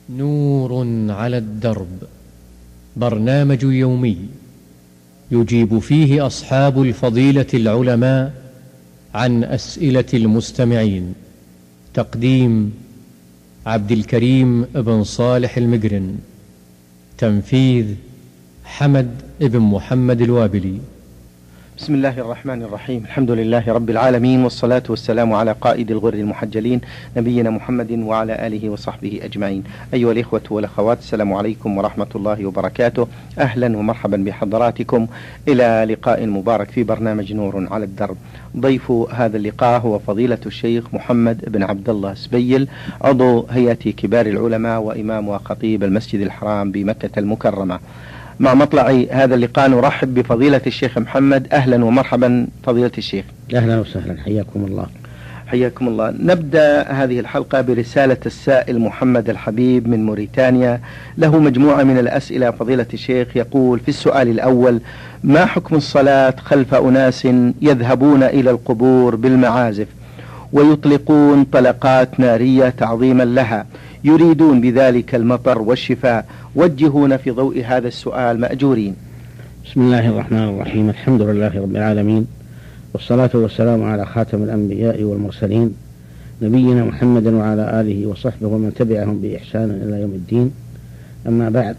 نور على الدرب، برنامج يومي يجيب فيه أصحاب الفضيلة العلماء عن أسئلة المستمعين. تقديم عبد الكريم بن صالح المقرن، تنفيذ حمد بن محمد الوابلي. بسم الله الرحمن الرحيم. الحمد لله رب العالمين، والصلاة والسلام على قائد الغر المحجلين نبينا محمد وعلى آله وصحبه أجمعين. أيها الإخوة والأخوات، السلام عليكم ورحمة الله وبركاته. أهلا ومرحبا بحضراتكم إلى لقاء مبارك في برنامج نور على الدرب. ضيف هذا اللقاء هو فضيلة الشيخ محمد بن عبد الله سبيل، عضو هيئة كبار العلماء وإمام وخطيب المسجد الحرام بمكة المكرمة. مع مطلع هذا اللقاء نرحب بفضيلة الشيخ محمد. أهلا ومرحبا فضيلة الشيخ. أهلا وسهلا، حياكم الله. حياكم الله. نبدأ هذه الحلقة برسالة السائل محمد الحبيب من موريتانيا، له مجموعة من الأسئلة. فضيلة الشيخ يقول في السؤال الأول: ما حكم الصلاة خلف أناس يذهبون إلى القبور بالمعازف ويطلقون طلقات نارية تعظيما لها، يريدون بذلك المطر والشفاء؟ وجهونا في ضوء هذا السؤال مأجورين. بسم الله الرحمن الرحيم. الحمد لله رب العالمين، والصلاة والسلام على خاتم الأنبياء والمرسلين نبينا محمد وعلى آله وصحبه ومن تبعهم بإحسان إلى يوم الدين. أما بعد،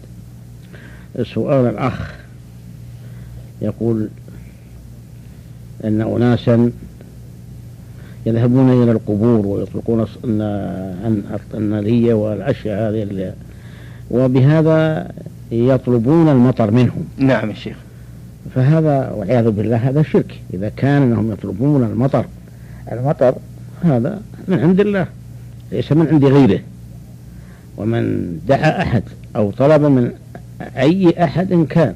سؤال الأخ يقول أن أناسا يذهبون إلى القبور ويطلقون النارية والأشياء هذه، وبهذا يطلبون المطر منهم. نعم يا شيخ. فهذا والعياذ بالله هذا شرك. إذا كان أنهم يطلبون المطر هذا من عند الله ليس من عند غيره. ومن دعا أحد أو طلب من أي أحد إن كان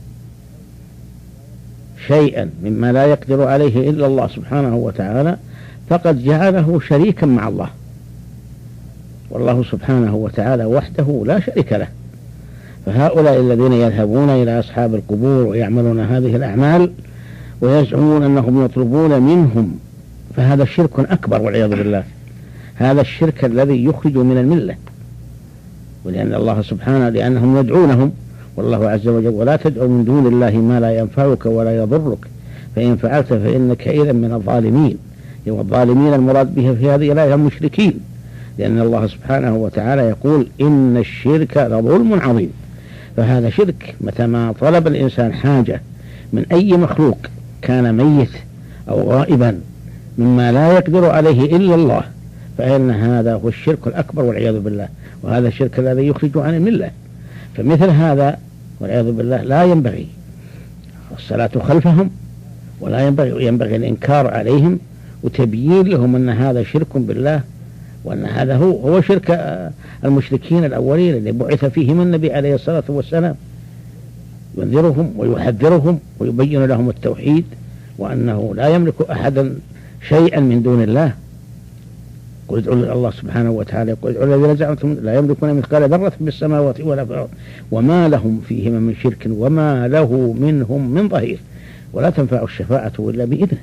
شيئا مما لا يقدر عليه إلا الله سبحانه وتعالى فقد جعله شريكا مع الله، والله سبحانه وتعالى وحده لا شريك له. فهؤلاء الذين يذهبون إلى أصحاب القبور ويعملون هذه الأعمال ويزعمون أنهم يطلبون منهم، فهذا شرك أكبر والعياذ بالله. هذا الشرك الذي يخرج من الملة، ولأن الله سبحانه لأنهم يدعونهم، والله عز وجل: ولا تدعو من دون الله ما لا ينفعك ولا يضرك فإن فعلت فإنك إذا من الظالمين. والظالمين المراد به في هذه الآية المشركين، لأن الله سبحانه وتعالى يقول: إن الشرك لظلم عظيم. فهذا شرك. متى ما طلب الإنسان حاجة من أي مخلوق كان ميت أو غائبا مما لا يقدر عليه إلا الله، فإن هذا هو الشرك الأكبر والعياذ بالله، وهذا الشرك الذي يخرج عن الملة. فمثل هذا والعياذ بالله لا ينبغي الصلاة خلفهم، ولا ينبغي الإنكار عليهم وتبيين لهم أن هذا شرك بالله، وأن هذا هو شرك المشركين الأولين اللي بعث فيهم النبي عليه الصلاة والسلام، ينذرهم ويحذرهم ويبين لهم التوحيد، وأنه لا يملك أحدا شيئا من دون الله. قل ادعوا الله سبحانه وتعالى: قل ادعوا الذين زعمتم لا يملكون مثقال ذرة في السماوات ولا في الأرض وما لهم فيهما من شرك وما له منهم من ظهير ولا تنفع الشفاعة إلا بإذنه.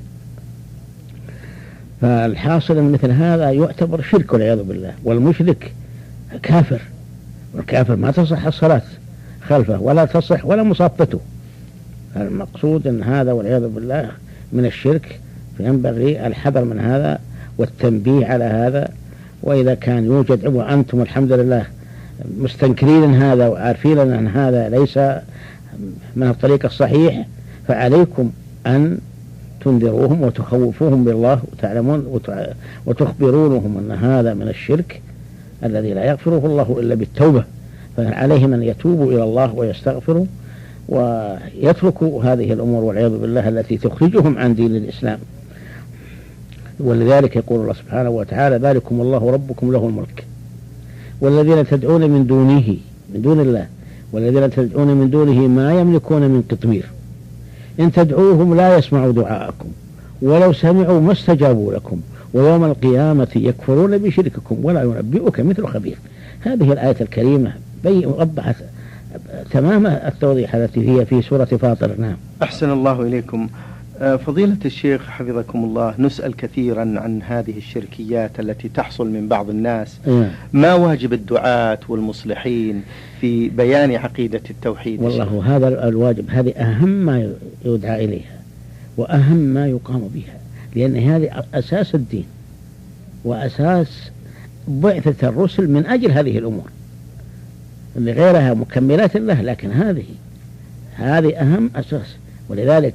فالحاصل أن مثل هذا يعتبر شرك والعياذ بالله، والمشرك كافر، والكافر ما تصح الصلاة خلفه ولا تصح ولا مصافته. المقصود أن هذا والعياذ بالله من الشرك، فينبغي الحذر من هذا والتنبيه على هذا. وإذا كان يوجد وأنتم الحمد لله مستنكرين هذا وعارفين أن هذا ليس من الطريق الصحيح، فعليكم أن تنذروهم وتخوفوهم بالله وتعلمون وتخبرونهم أن هذا من الشرك الذي لا يغفره الله إلا بالتوبة. فعليهم أن يتوبوا إلى الله ويستغفروا ويتركوا هذه الأمور والعياذ بالله التي تخرجهم عن دين الإسلام. ولذلك يقول الله سبحانه وتعالى: ذلكم الله ربكم له الملك والذين تدعون من دون الله والذين تدعون من دونه ما يملكون من قطمير إن تدعوهم لا يسمعوا دعاءكم ولو سمعوا ما استجابوا لكم ويوم القيامة يكفرون بشرككم ولا ينبئك مثل خبير. هذه الآية الكريمة وضحت تمام التوضيح التي هي في سورة فاطر. نعم. أحسن الله إليكم. فضيلة الشيخ حفظكم الله، نسأل كثيرا عن هذه الشركيات التي تحصل من بعض الناس. ما واجب الدعاة والمصلحين في بيان عقيدة التوحيد؟ والله هذا الواجب، هذه أهم ما يدعى إليها وأهم ما يقام بها، لأن هذه أساس الدين وأساس بعثة الرسل من أجل هذه الأمور، اللي غيرها مكملات له، لكن هذه أهم أساس. ولذلك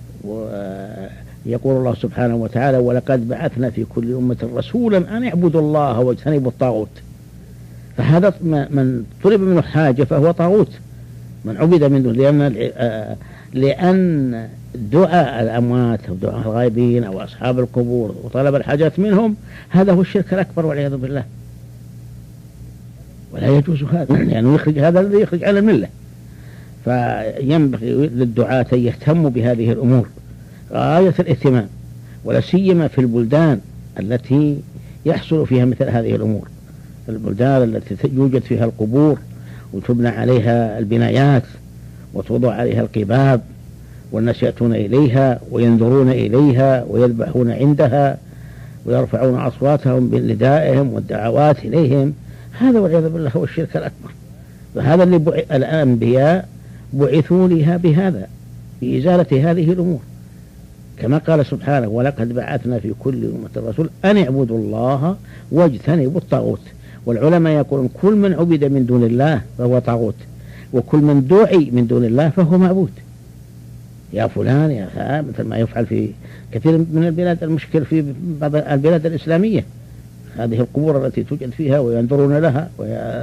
يقول الله سبحانه وتعالى: ولقد بعثنا في كل أمة رسولا أن اعبدوا الله واجتنبوا الطاغوت. فهذا من طلب منه حاجة فهو طاغوت، من عبد من دونه، لأن دعاء الأموات أو دعاء الغائبين أو أصحاب القبور وطلب الحاجات منهم هذا هو الشرك الأكبر والعياذ بالله، ولا يجوز هذا، يعني يخرج هذا الذي يخرج على الملة. فينبغي للدعاة أن يهتموا بهذه الأمور غاية الاهتمام، ولا سيما في البلدان التي يحصل فيها مثل هذه الأمور، البلدان التي يوجد فيها القبور وتبنى عليها البنايات وتوضع عليها القباب، والناس يأتون إليها وينظرون إليها ويذبحون عندها ويرفعون أصواتهم بندائهم والدعوات إليهم. هذا والعياذ بالله هو الشرك الأكبر، وهذا اللي الأنبياء بعثوا لها بهذا، بإزالة هذه الأمور، كما قال سبحانه: ولقد بعثنا في كل أمة رسول أن اعبدوا الله واجتنبوا الطاغوت. والعلماء يقولون كل من عبد من دون الله فهو طاغوت، وكل من دعي من دون الله فهو معبود. يا فلان يا فلان، مثل ما يفعل في كثير من البلاد. المشكل في بعض البلاد الإسلامية هذه القبور التي توجد فيها وينظرون لها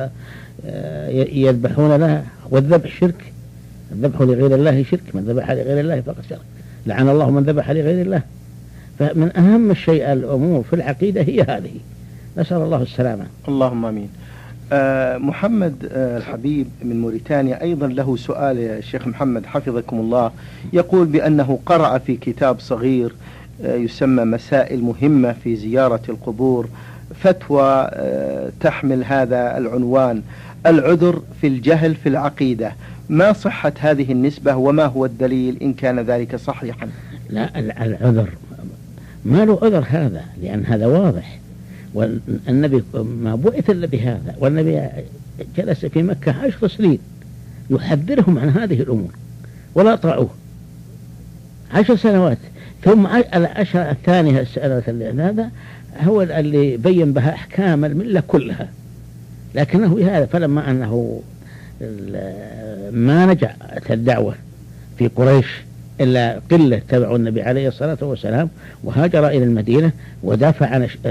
ويذبحون لها، والذبح شرك، الذبح لغير الله شرك، من ذبح لغير الله فقد شرك، لعن الله من ذبح لغير الله. فمن أهم الشيء الأمور في العقيدة هي هذه، نسأل الله السلامة. اللهم آمين. محمد الحبيب من موريتانيا أيضا له سؤال يا شيخ محمد حفظكم الله، يقول بأنه قرأ في كتاب صغير يسمى مسائل مهمة في زيارة القبور فتوى تحمل هذا العنوان: العذر في الجهل في العقيدة، ما صحة هذه النسبة وما هو الدليل إن كان ذلك صحيحا؟ لا، العذر ما له عذر هذا، لأن هذا واضح، والنبي ما بعث إلا بهذا، والنبي جلس في مكة 10 سنين يحذرهم عن هذه الأمور ولا أطاعوه 10 سنوات. ثم الأشهر الثانية هذا هو اللي بين بها أحكام الملة كلها، لكنه بهذا فلما أنه ما نجعت الدعوة في قريش إلا قلة تبعوا النبي عليه الصلاة والسلام، وهاجر إلى المدينة ودافع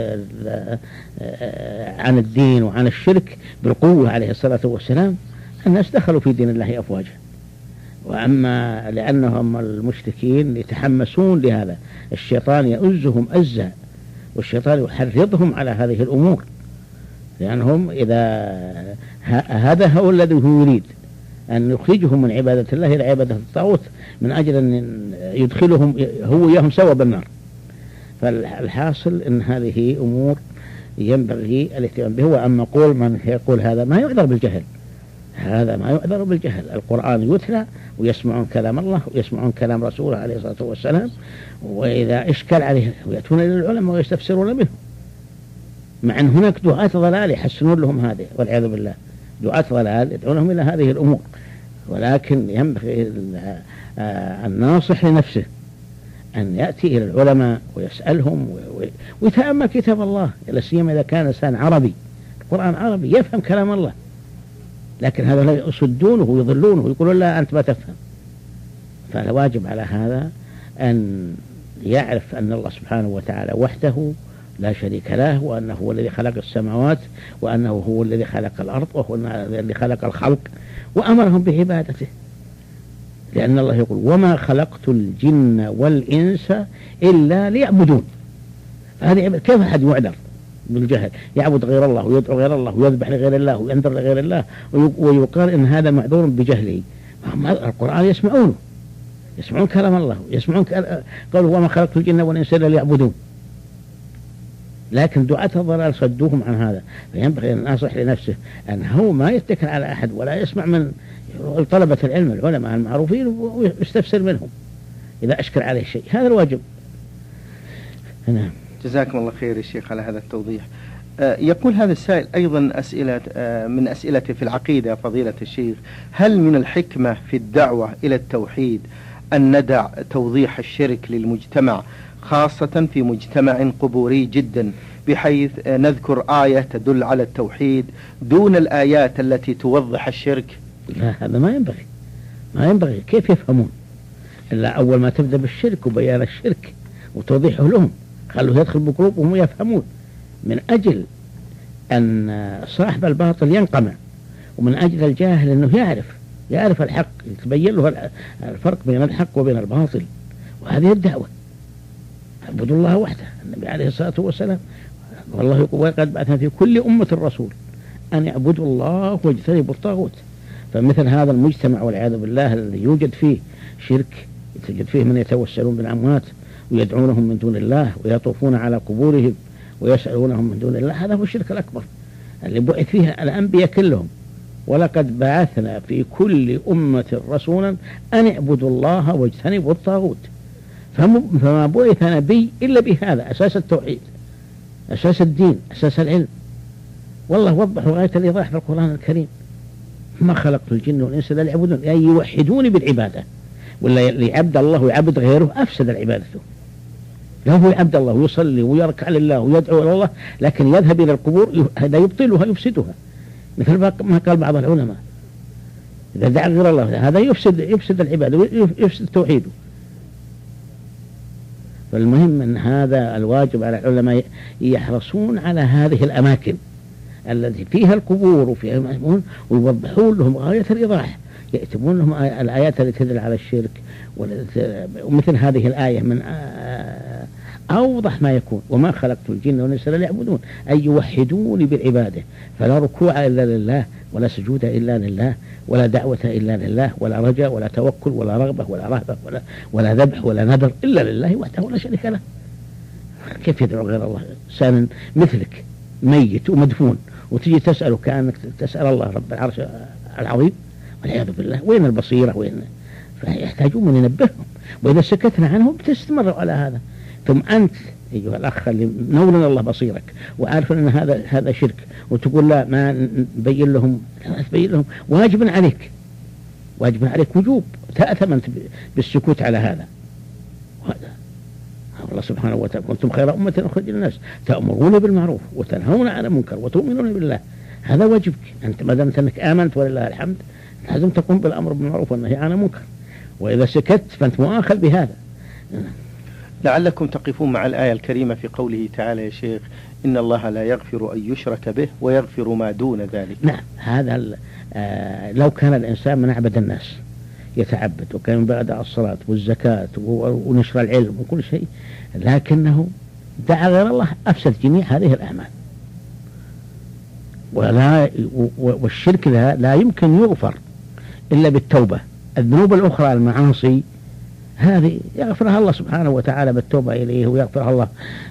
عن الدين وعن الشرك بالقوة عليه الصلاة والسلام، الناس دخلوا في دين الله أفواجا. وأما لأنهم المشركين يتحمسون لهذا، الشيطان يؤزهم أزا، والشيطان يحرضهم على هذه الأمور، لأنهم هذا هو الذي هو يريد أن يخرجهم من عبادة الله إلى عبادة الطاغوت، من أجل أن يدخلهم هو وياهم سوا بالنار. فالحاصل أن هذه أمور ينبغي الاهتمام بها. وأما قول من يقول هذا ما يعذر بالجهل، هذا ما يعذر بالجهل، القرآن يتلى ويسمعون كلام الله ويسمعون كلام رسوله عليه الصلاة والسلام، وإذا إشكال عليه ويأتون إلى العلماء ويستفسرون منه، مع أن هناك دعاة ضلال يحسنون لهم هذا والعياذ بالله، دعاة ضلال يدعونهم إلى هذه الأمور. ولكن ينبغي الناصح لنفسه أن يأتي إلى العلماء ويسألهم ويتأمل كتاب الله، لا سيما إذا كان إنسان عربي، القرآن عربي يفهم كلام الله، لكن هذا لا يصدونه ويضلونه ويقولون لا أنت ما تفهم. فالواجب على هذا أن يعرف أن الله سبحانه وتعالى وحده لا شريك له، وأنه هو الذي خلق السماوات، وأنه هو الذي خلق الأرض، وهو الذي خلق الخلق وأمرهم بعبادته، لأن الله يقول: وما خلقت الجن والإنس إلا ليعبدون. فهذه كيف أحد يعذر بالجهل، يعبد غير الله ويدعو غير الله ويذبح لغير الله وينذر لغير الله ويقال إن هذا معذور بجهله؟ القرآن يسمعون كلام الله، يسمعون قالوا: وما خلقت الجن والإنس إلا ليعبدون. لكن دعاة الضلال صدوهم عن هذا. فينبغي أن نصح لنفسه أن هو ما يتكل على أحد ولا يسمع من طلبة العلم العلماء المعروفين ويستفسر منهم، إذا أشكل عليه شيء. هذا الواجب. نعم. جزاكم الله خير يا شيخ على هذا التوضيح. يقول هذا السائل أيضا أسئلة من أسئلة في العقيدة فضيلة الشيخ: هل من الحكمة في الدعوة إلى التوحيد أن ندع توضيح الشرك للمجتمع، خاصة في مجتمع قبوري جدا، بحيث نذكر آية تدل على التوحيد دون الآيات التي توضح الشرك؟ لا، هذا ما ينبغي. كيف يفهمون إلا أول ما تبدأ بالشرك وبيان الشرك وتوضيحه لهم، خلوه يدخل بقلوبهم ويفهمون، من أجل أن صاحب الباطل ينقمع، ومن أجل الجاهل أنه يعرف الحق، يتبين له الفرق بين الحق وبين الباطل. وهذه الدعوة، اعبدوا الله وحده. النبي عليه الصلاة والسلام والله يقول: وقد بعثنا في كل أمة الرسول أن يعبدوا الله واجتنبوا الطاغوت. فمثل هذا المجتمع والعياذ بالله الذي يوجد فيه شرك، يوجد فيه من يتوسلون بالأموات ويدعونهم من دون الله ويطوفون على قبورهم ويسألونهم من دون الله، هذا هو الشرك الأكبر اللي بعث فيه الأنبياء كلهم. ولقد بعثنا في كل أمة رسولا أن اعبدوا الله واجتنبوا الطاغوت. فما بعث نبي إلا بهذا، أساس التوحيد، أساس الدين، أساس العلم. والله وضح غاية الإيضاح في القرآن الكريم: ما خلقت الجن والإنس إلا ليعبدون، أي يوحدون بالعبادة. ولا ليعبد الله ويعبد غيره أفسد عبادته. لا، هو يعبد الله ويصلي ويركع لله ويدعو إلى الله، لكن يذهب إلى القبور هذا يبطلها يفسدها، مثل ما قال بعض العلماء: إذا دعا غير الله هذا يفسد العبادة ويفسد توحيده. فالمهم أن هذا الواجب على العلماء يحرصون على هذه الأماكن التي فيها القبور وفيها المسلمون، ويوضحون لهم غاية الإيضاح، يأتمون لهم الآيات التي تدل على الشرك، ومثل هذه الآية من أوضح ما يكون: وما خلقت الجن والإنس إلا ليعبدون، أي يوحدون بالعبادة. فلا ركوع إلا لله، ولا سجود إلا لله، ولا دعوة إلا لله، ولا رجاء ولا توكل ولا رغبة ولا رهبة ولا ذبح ولا نذر إلا لله وحده لا شريك له. كيف يدعو غير الله؟ إنسان مثلك ميت ومدفون وتجي تسأله كأنك تسأل الله رب العرش العظيم، والعياذ بالله. وين البصيرة؟ وين؟ فيحتاجون من ينبههم، وإذا سكتنا عنهم بتستمر على هذا. ثم أنت أيها الأخ اللي نور الله بصيرك وعارف أن هذا شرك، وتقول لا ما نبين لهم، لا تبين لهم، واجب عليك وجوب، تأثم أنت بالسكوت على هذا. وهذا الله سبحانه وتعالى: كنتم خير أمة أخرجت للناس تأمرون بالمعروف وتنهون عن المنكر وتؤمنون بالله. هذا واجبك أنت، ما دامت أنك آمنت ولله الحمد، لازم تقوم بالأمر بالمعروف والنهي عن المنكر. وإذا سكت فأنت مؤاخذ بهذا. لعلكم تقفون مع الآية الكريمة في قوله تعالى يا شيخ: إن الله لا يغفر أن يشرك به ويغفر ما دون ذلك. نعم، هذا لو كان الإنسان من أعبد الناس يتعبد، وكان بعد الصلاة والزكاة ونشر العلم وكل شيء، لكنه دعا غير الله، أفسد جميع هذه الأعمال. والشرك لا يمكن يغفر إلا بالتوبة. الذنوب الأخرى المعاصي هذه يغفرها الله سبحانه وتعالى بالتوبة إليه، ويغفرها الله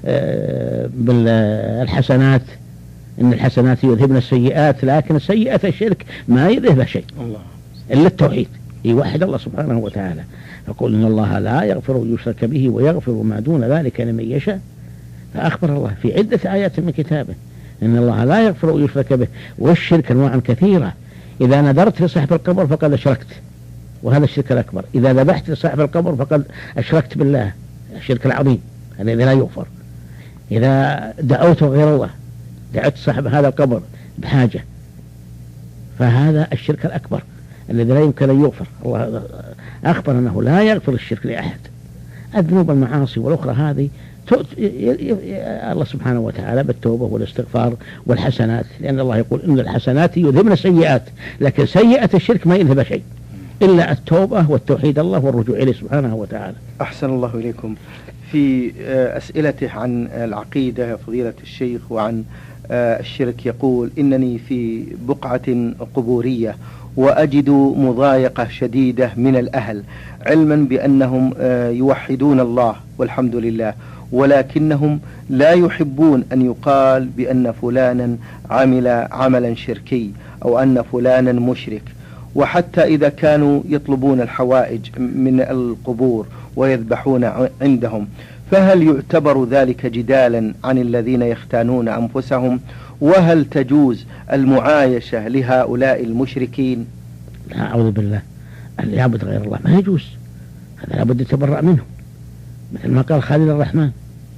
بالحسنات، إن الحسنات يذهبن السيئات، لكن سيئة الشرك ما يذهب شيء إلا التوحيد، يوحد الله سبحانه وتعالى. فقل إن الله لا يغفر أن يشرك به ويغفر ما دون ذلك لمن يشاء. فأخبر الله في عدة آيات من كتابه إن الله لا يغفر أن يشرك به. والشرك أنواع كثيرة: إذا نذرت لصاحب القبر فقد أشركت، وهذا الشرك الأكبر. إذا ذبحت لصاحب القبر فقد أشركت بالله، الشرك العظيم الذي لا يغفر. إذا دعوت غير الله، دعوت صاحب هذا القبر بحاجة، فهذا الشرك الأكبر الذي لا يمكن أن يغفر. الله أخبر أنه لا يغفر الشرك لأحد. الذنوب المعاصي والأخرى هذه الله سبحانه وتعالى بالتوبة والاستغفار والحسنات، لأن الله يقول إن الحسنات يذهبن السيئات، لكن سيئة الشرك ما يذهب شيء إلا التوبة والتوحيد الله والرجوع إليه سبحانه وتعالى. أحسن الله إليكم. في أسئلته عن العقيدة يا فضيلة الشيخ وعن الشرك يقول: إنني في بقعة قبورية وأجد مضايقة شديدة من الأهل، علما بأنهم يوحدون الله والحمد لله، ولكنهم لا يحبون أن يقال بأن فلانا عمل عملا شركي أو أن فلانا مشرك. وحتى إذا كانوا يطلبون الحوائج من القبور ويذبحون عندهم، فهل يعتبر ذلك جدالا عن الذين يختانون أنفسهم؟ وهل تجوز المعايشة لهؤلاء المشركين؟ لا، أعوذ بالله، اللي يعبد غير الله ما يجوز، هذا لابد يتبرأ منه، مثل ما قال خليل الرحمن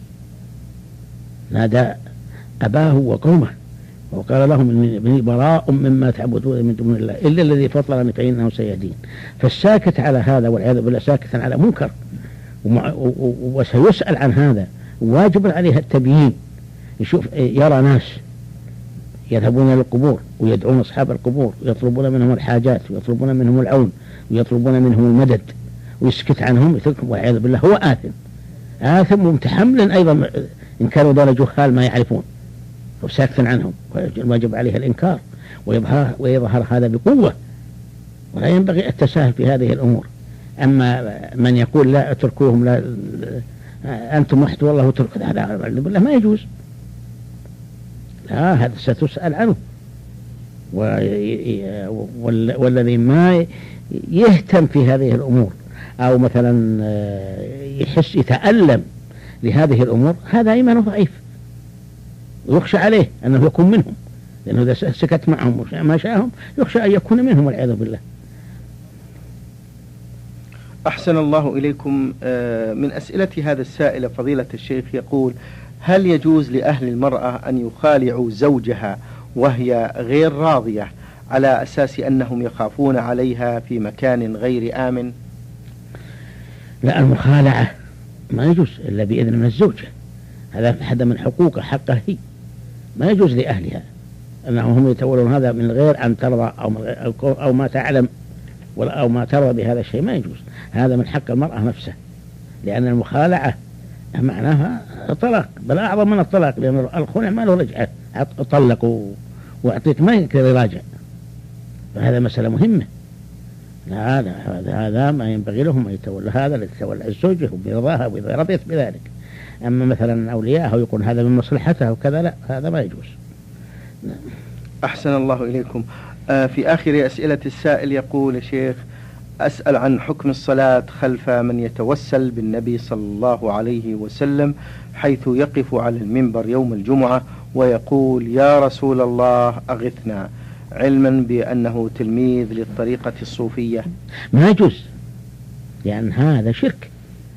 نادى أباه وقومه وقال لهم إني براء مما تعبدون من دون الله إلا الذي فطرني فإنه سيهدين. فالساكت على هذا والعياذ بالله ساكتا على منكر، وسيسأل عن هذا، واجب عليه التبيين. يشوف يرى ناس يذهبون إلى القبور ويدعون أصحاب القبور ويطلبون منهم الحاجات ويطلبون منهم العون ويطلبون منهم المدد ويسكت عنهم، يتركهم والعياذ بالله، هو آثم ومتحمل أيضا إن كانوا دون جهال ما يعرفون، وساكتا عنهم، واجب عليه الإنكار ويظهر هذا بقوة، ولا ينبغي التساهل في هذه الأمور. أما من يقول لا اتركوهم، لا أنتم وحد والله ترك، هذا بالله ما يجوز، لا، هذا ستسأل عنه. والذي ما يهتم في هذه الأمور أو مثلا يحس يتألم لهذه الأمور، هذا إيمانه ضعيف، ويخشى عليه أنه يكون منهم، لأنه إذا سكت معهم ما شاءهم يخشى أن يكون منهم والعياذ بالله. أحسن الله إليكم. من أسئلة هذا السائل فضيلة الشيخ يقول: هل يجوز لأهل المرأة أن يخالعوا زوجها وهي غير راضية على أساس أنهم يخافون عليها في مكان غير آمن؟ لا، المخالعة ما يجوز إلا بإذن من الزوجة، هذا من حقوق حقها هي، ما يجوز لأهلها أنهم هم يتولون هذا من غير أن ترضى أو ما تعلم أو ما ترضى بهذا الشيء، ما يجوز، هذا من حق المرأة نفسه، لأن المخالعة معناها طلاق، بل أعظم من الطلاق، لأن الخلع ما له رجعة، طلق وأعطيت ما يقدر يراجع، فهذا مسألة مهمة. هذا ما ينبغي لهم أن يتولى، هذا اللي يتولى الزوجة برضاها وإذا رضيت بذلك. أما مثلا أولياءه ويكون هذا من مصلحته وكذا، لا، هذا ما يجوز. أحسن الله إليكم. في آخر أسئلة السائل يقول: يا شيخ، أسأل عن حكم الصلاة خلف من يتوسل بالنبي صلى الله عليه وسلم، حيث يقف على المنبر يوم الجمعة ويقول: يا رسول الله أغثنا، علما بأنه تلميذ للطريقة الصوفية. ما يجوز، لأن هذا شرك.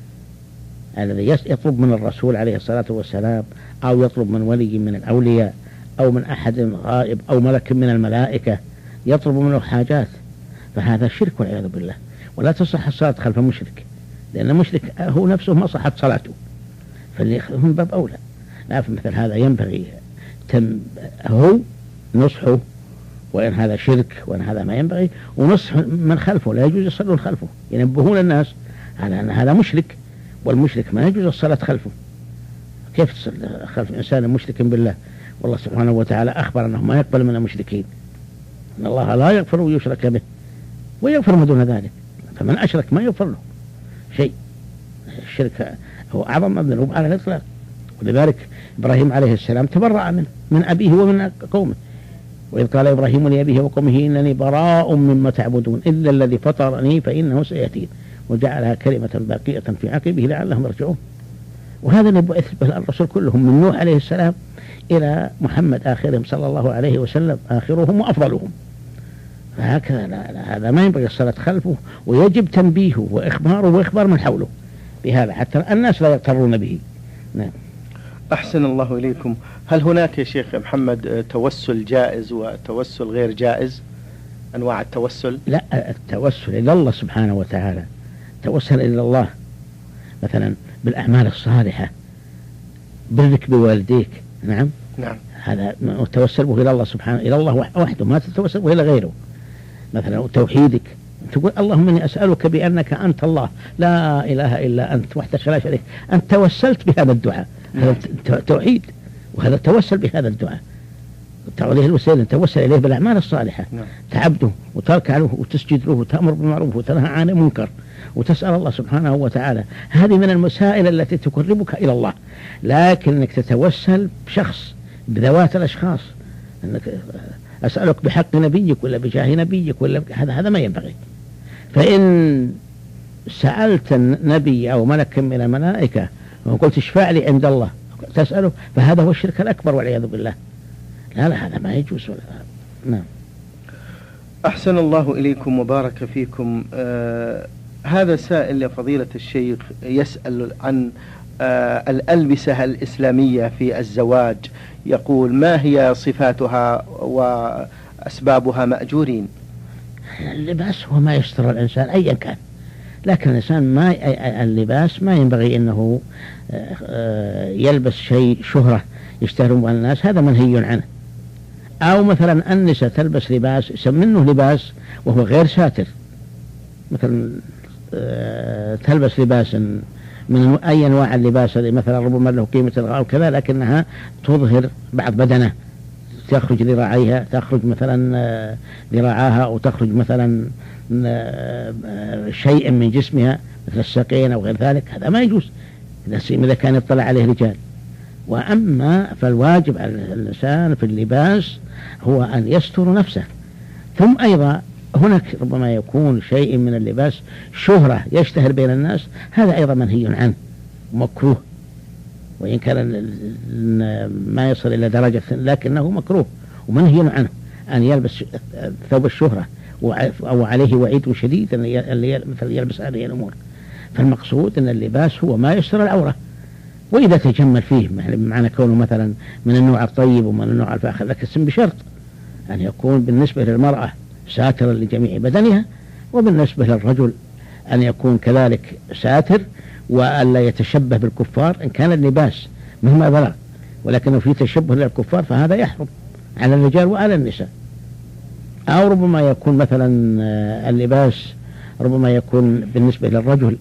الذي يطلب من الرسول عليه الصلاة والسلام أو يطلب من ولي من الأولياء أو من أحد غائب أو ملك من الملائكة يطلب منه حاجات، فهذا شرك والعياذ بالله، ولا تصح الصلاة خلف مشرك، لأن المشرك هو نفسه ما صحت صلاته، فاللي يخلفهم باب أولى. لا، في مثل هذا ينبغي هو نصحه، وإن هذا شرك وإن هذا ما ينبغي، ونصح من خلفه، لا يجوز يصلون خلفه، ينبهون الناس على أن هذا مشرك، والمشرك ما يجوز الصلاة خلفه. كيف تصلي خلف إنسان مشرك بالله؟ والله سبحانه وتعالى أخبر أنه ما يقبل من المشركين، أن الله لا يغفر ويشرك به ويغفر ما دون ذلك، فمن أشرك ما يغفر له شيء. الشرك هو أعظم الذنوب على الإطلاق، ولذلك إبراهيم عليه السلام تبرأ من أبيه ومن قومه، وإذ قال إبراهيم لأبيه وقومه إنني براء مما تعبدون إلا الذي فطرني فإنه سيهدين، وجعلها كلمة باقية في عقبه لعلهم يرجعون. وهذا اللي بعث به الرسل كلهم من نوح عليه السلام إلى محمد آخرهم صلى الله عليه وسلم، آخرهم وأفضلهم. فهكذا هذا ما ينبغي الصلاة خلفه، ويجب تنبيهه وإخباره وإخبار من حوله بهذا حتى الناس لا يغترون به. نعم. أحسن الله إليكم. هل هناك يا شيخ محمد توسل جائز وتوسل غير جائز؟ أنواع التوسل؟ لا، التوسل إلى الله سبحانه وتعالى، توسل إلى الله مثلا بالأعمال الصالحة، برك بوالديك، نعم، هذا توسل به إلى الله سبحانه، إلى الله وحده، ما تتوسل به إلى غيره. مثلا توحيدك، تقول اللهم إني أسألك بأنك أنت الله لا إله إلا أنت وحدك لا شريك، أنت توسلت بهذا الدعاء، هذا توحيد، وهذا توسل بهذا الدعاء، تعاليه الوسيلة، توسل إليه بالأعمال الصالحة، تعبده وتركع له وتسجد له وتأمر بالمعروف وتنهى عن المنكر وتسأل الله سبحانه وتعالى. هذه من المسائل التي تقربك إلى الله. لكن أنك تتوسل بشخص، بذوات الأشخاص، أنك أسألك بحق نبيك ولا بجاه نبيك ولا هذا ما ينبغي. فإن سألت النبي أو ملك من الملائكة وقلت اشفع لي عند الله تسأله، فهذا هو الشرك الأكبر والعياذ بالله. لا هذا ما يجوز نعم. أحسن الله إليكم وبارك فيكم. هذا سائل لفضيلة الشيخ يسأل عن الألبسة الإسلامية في الزواج، يقول ما هي صفاتها وأسبابها مأجورين؟ اللباس هو ما يستر الإنسان أيا كان، لكن الإنسان ما اللباس ما ينبغي أنه يلبس شيء شهرة يشتهر به الناس، هذا منهي عنه. أو مثلا النساء تلبس لباس منه لباس وهو غير ساتر، مثلا تلبس لباس من أي أنواع اللباس مثلا ربما له قيمة أو كذا، لكنها تظهر بعض بدنه، تخرج ذراعيها، تخرج مثلا ذراعاها، أو تخرج مثلا شيء من جسمها مثل الساقين أو غير ذلك، هذا ما يجوز إذا كان يطلع عليه رجال. وأما فالواجب على الإنسان في اللباس هو أن يستر نفسه. ثم أيضا هناك ربما يكون شيء من اللباس شهرة يشتهر بين الناس، هذا أيضا منهي عنه مكروه، وإن كان ما يصل إلى درجة لكنه مكروه ومنهي عنه أن يلبس ثوب الشهرة، أو عليه وعيد شديد اللي مثل يلبس هذه الأمور. فالمقصود أن اللباس هو ما يستر العورة، وإذا تجمل فيه معنى كونه مثلا من النوع الطيب ومن النوع الفاخر، لكن بشرط أن يكون بالنسبة للمرأة ساترا لجميع بدنها، وبالنسبة للرجل أن يكون كذلك ساتر، وألا يتشبه بالكفار إن كان اللباس مهما بلغ، ولكنه في تشبه للكفار فهذا يحرم على الرجال وعلى النساء. أو ربما يكون مثلا اللباس ربما يكون بالنسبة للرجل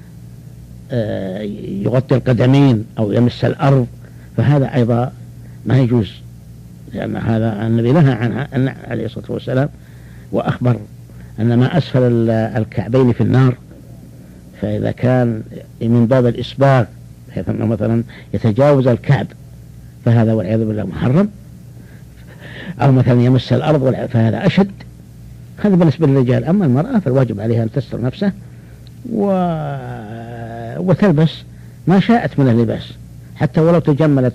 يغطي القدمين أو يمس الأرض، فهذا أيضا ما يجوز، لأن هذا النبي نهى عنه عليه الصلاة والسلام، وأخبر أن ما أسفل الكعبين في النار، فإذا كان من باب الإسباغ بحيث أنه مثلا يتجاوز الكعب فهذا والعياذ بالله محرم، أو مثلا يمس الأرض فهذا أشد. هذا بالنسبة للرجال. أما المرأة فالواجب عليها أن تستر نفسها وتلبس ما شاءت من اللباس، حتى ولو تجملت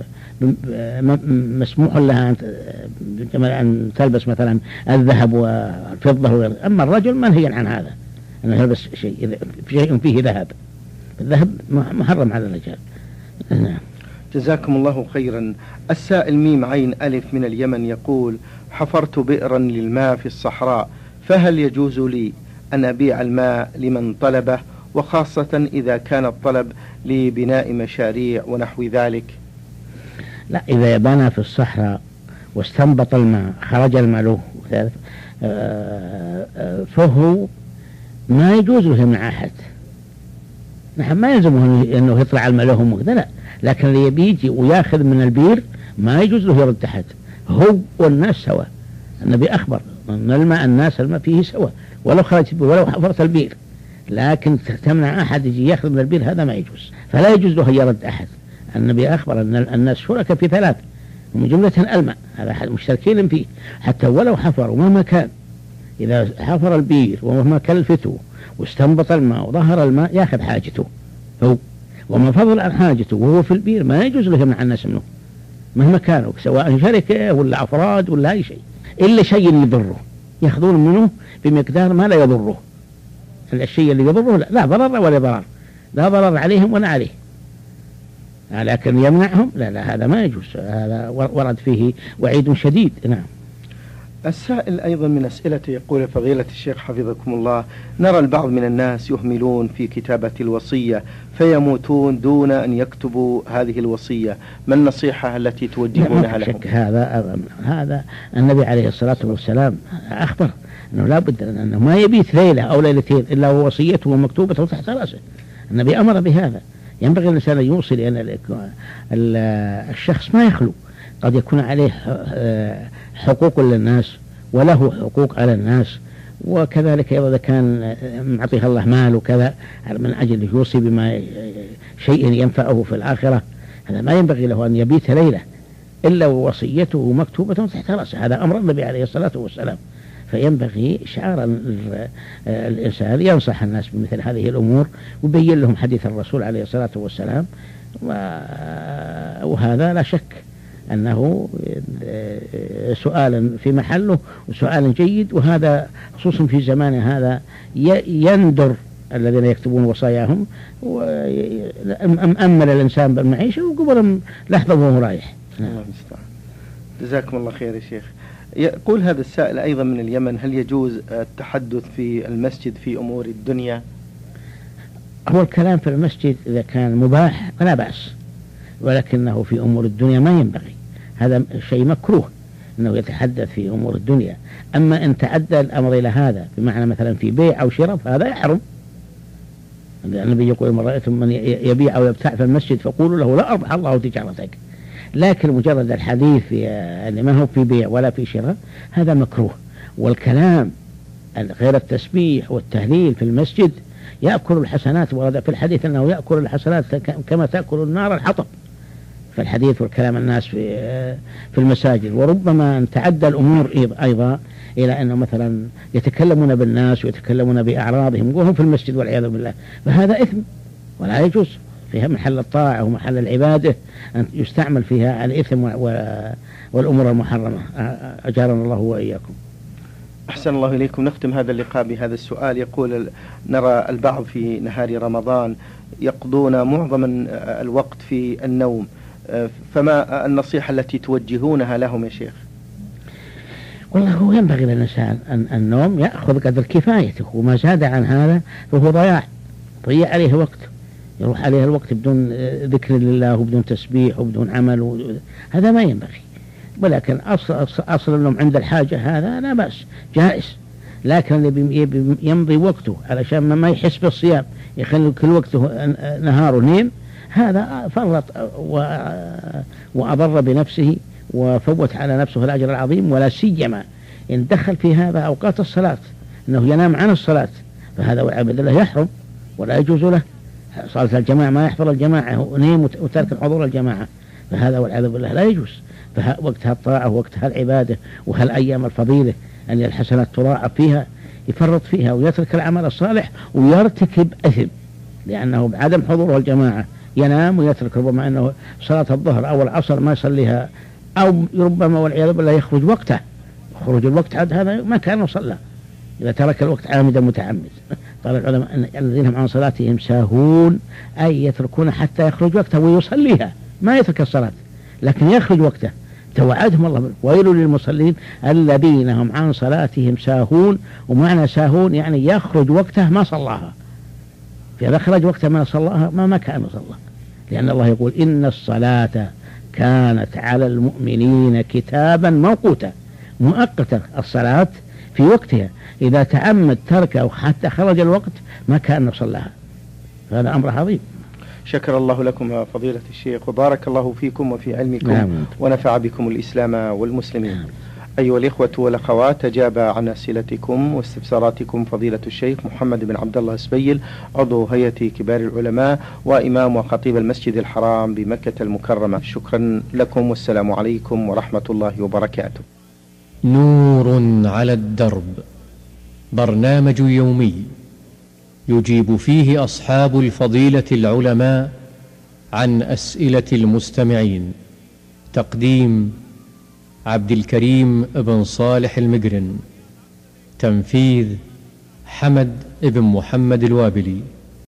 مسموح لها أن تلبس مثلا الذهب والفضة. أما الرجل منهي عن هذا، أنه يلبس شيء فيه ذهب، الذهب محرم على الرجال. نعم. جزاكم الله خيرا. السائل ميم عين ألف من اليمن يقول: حفرت بئرا للماء في الصحراء، فهل يجوز لي أن أبيع الماء لمن طلبه، وخاصة إذا كان الطلب لبناء مشاريع ونحو ذلك؟ لا، إذا بنى في الصحراء واستنبط الماء خرج الماء له فهو ما يجوز له من أحد. نحن ما يلزمه أنه يطلع الماء له وكذا، لا، لكن اللي يبيجي وياخذ من البير ما يجوز له يرد أحد، هو والناس سوا. النبي أخبر أن الماء الناس الماء فيه سوا، ولو خرج ولو حفرت البير، لكن تمنع أحد يجي ياخذ من البير هذا ما يجوز، فلا يجوز له يرد أحد. النبي أخبر أن الناس شركاء في ثلاث، ومن جملة الماء، هذا أحد مشتركين فيه، حتى ولو حفروا مهما كان، إذا حفر البير ومهما كلفته واستنبط الماء وظهر الماء ياخذ حاجته هو، وما فضل عن حاجته وهو في البير ما يجوز له يمنع الناس منه مهما كانوا، سواء شركة ولا أفراد ولا أي شيء، إلا شيء يضره يأخذون منه بمقدار ما لا يضره. الشيء اللي يضره لا ضرر ولا ضرر، لا ضرر عليهم ولا عليه، لكن يمنعهم لا هذا ما يجوز، هذا ورد فيه وعيد شديد. نعم. السائل أيضا من أسئلته يقول: فضيلة الشيخ حفظكم الله، نرى البعض من الناس يهملون في كتابة الوصية فيموتون دون أن يكتبوا هذه الوصية، ما النصيحة التي توجهونها لهم؟ هذا النبي عليه الصلاة والسلام أخبر أنه لا بد أنه ما يبيت ليلة أو ليلتين إلا ووصيته مكتوبة تحت رأسه. النبي أمر بهذا. ينبغي الإنسان أن يوصي، لأن الشخص ما يخلو، قد يكون عليه حقوق للناس وله حقوق على الناس، وكذلك إذا كان معطيه الله مال وكذا من أجل يوصي بما شيء ينفعه في الآخرة، هذا ما ينبغي له أن يبيت ليلة إلا ووصيته مكتوبة تحت رأسه. هذا أمر النبي عليه الصلاة والسلام، فينبغي إشعار الإنسان ينصح الناس بمثل هذه الأمور ويبين لهم حديث الرسول عليه الصلاة والسلام، وهذا لا شك أنه سؤال في محله وسؤال جيد، وهذا خصوصا في زمان هذا يندر الذين يكتبون وصاياهم أمل الإنسان بالمعيشة وقبل لحظة وهو رايح. الله المستعان. جزاكم الله خير يا شيخ. يقول هذا السائل أيضا من اليمن: هل يجوز التحدث في المسجد في أمور الدنيا؟ هو الكلام في المسجد إذا كان مباح فلا بأس، ولكنه في أمور الدنيا ما ينبغي، هذا شيء مكروه أنه يتحدث في أمور الدنيا. أما إن تعدى الأمر إلى هذا بمعنى مثلا في بيع أو شراء فهذا يحرم. النبي يقول: من رأيتم من يبيع أو يبتاع في المسجد فقولوا له لا أربح الله تجارتك. لكن مجرد الحديث يعني ما هو في بيع ولا في شراء هذا مكروه. والكلام غير التسبيح والتهليل في المسجد يأكل الحسنات، ورد في الحديث أنه يأكل الحسنات كما تأكل النار الحطب. فالحديث والكلام الناس في المساجد، وربما أن تعدى الأمور أيضا إلى أنه مثلا يتكلمون بالناس ويتكلمون بأعراضهم وهم في المسجد والعياذ بالله، فهذا إثم ولا يجوز. فيها محل الطاعة ومحل العبادة أن يستعمل فيها الإثم والأمور المحرمة. أجارنا الله وإياكم. أحسن الله إليكم. نختم هذا اللقاء بهذا السؤال. يقول: نرى البعض في نهار رمضان يقضون معظم الوقت في النوم، فما النصيحة التي توجهونها لهم يا شيخ؟ والله هو ينبغي للإنسان أن النوم يأخذ قدر كفايته، وما زاد عن هذا فهو ضيع عليه وقت، يروح عليه الوقت بدون ذكر لله وبدون تسبيح وبدون عمل هذا ما ينبغي. ولكن أصل النوم عند الحاجة هذا لا بأس جائز، لكن اللي يمضي وقته علشان ما يحس بالصيام يخلي كل وقته نهار ونيم هذا فرط وأضر بنفسه وفوت على نفسه الأجر العظيم، ولا سيما إن دخل في هذا أوقات الصلاة أنه ينام عن الصلاة، فهذا والعياذ بالله يحرم ولا يجوز له. صلاة الجماعة ما يحضر الجماعة ونيم وترك حضور الجماعة، فهذا والعياذ بالله لا يجوز. فوقتها الطاعة ووقتها العبادة وهالأيام الفضيلة أن الحسنات تضاعف فيها يفرط فيها ويترك العمل الصالح ويرتكب أثم، لأنه بعدم حضوره الجماعة ينام ويترك، ربما أنه صلاة الظهر أو العصر ما يصليها، أو ربما والعياذ بالله يخرج وقته، خروج الوقت هذا ما كان صلى إذا ترك الوقت عامدا متعمد. قال العلماء الذين هم عن صلاتهم ساهون أي يتركون حتى يخرج وقته ويصليها، ما يترك الصلاة لكن يخرج وقته. توعدهم الله: ويل للمصلين الذين هم عن صلاتهم ساهون. ومعنى ساهون يعني يخرج وقته ما صلاها، فإذا خرج وقته ما صلاها ما كان صلى، لأن الله يقول: إن الصلاة كانت على المؤمنين كتابا موقوتا، مؤقتا الصلاة في وقتها، إذا تعمد تركه حتى خرج الوقت ما كان صلاها، فهذا أمر عظيم. شكر الله لكم فضيلة الشيخ، وبارك الله فيكم وفي علمكم ونفع بكم الإسلام والمسلمين. أيها الإخوة والأخوات، أجاب عن أسئلتكم واستفساراتكم فضيلة الشيخ محمد بن عبد الله السبيل، عضو هيئة كبار العلماء وإمام وخطيب المسجد الحرام بمكة المكرمة. شكرا لكم، والسلام عليكم ورحمة الله وبركاته. نور على الدرب، برنامج يومي يجيب فيه أصحاب الفضيلة العلماء عن أسئلة المستمعين. تقديم عبد الكريم بن صالح المقرن، تنفيذ حمد بن محمد الوابلي.